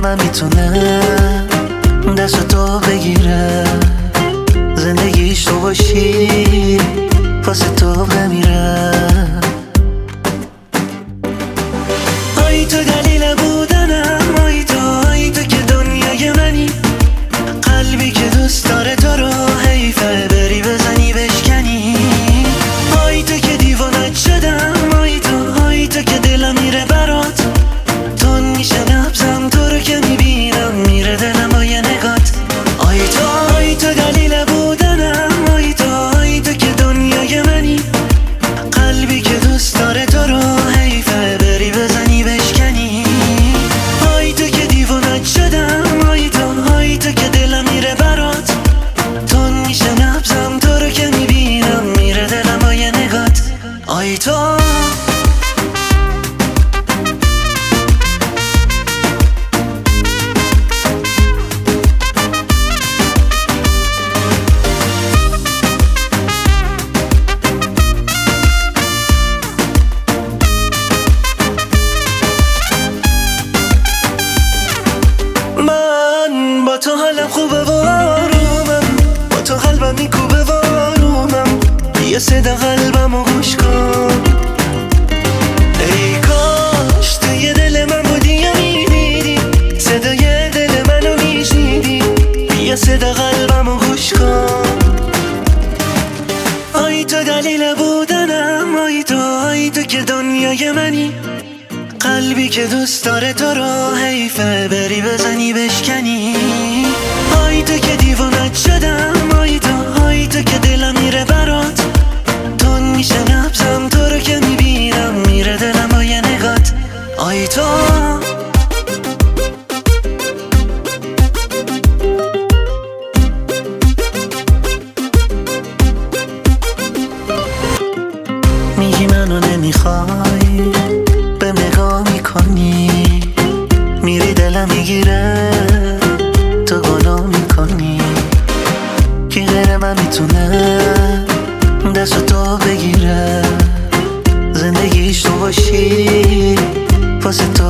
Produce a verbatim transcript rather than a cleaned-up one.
من میتونه دست تو بگیره، زندگیش تو باشی واسه تو بمیره. آی تو دلیل بودنم، آی تو، آی تو که دنیای منی، قلبی که دوست داره تو رو حیفه بری بزنی بشکنی. آی تو که دیوانت شدم، آی تو، آی تو که دلم میره برات، تون میشه نبزم تو رو که میبینم میره دلم با یه نگات. آی تو، آی تو دلیل بودنم، آی تو، آی تو که دنیای منی، قلبی که دوست داره تو رو حیفه بری بزنی بشکنی. آی تو که دیوانت شدم، آی تو، آی تو که دلم میره برات، تون میشه نبزم تو رو که میبینم میره دلم با یه نگات. آی تو با تو حالم خوبه و آرومم، با تو قلبم میکوبه و آرومم، بیا صدا قلبمو گوش کن. ای کاش توی دل من بودی یا میدیدی صدای دل منو میشنیدی، بیا صدا قلبمو گوش کن. آی تو دلیل بودنم، آی تو، آی تو که دنیای منی، قلبی که دوست داره تو رو حیفه بری بزنی بشکنی. آی تو که دیوانت شدم، آی تو، آی تو که دلم میره برات، تون میشه نبزم تو رو که میبینم میره دلم با یه نگات. آی تو میگی منو نمیخوای، به نگاه میکنی میری دلم میگیره تو گناه میکنی، کی غیر من میتونه دست تو بگیره، زندگیش تو باشی واسه تو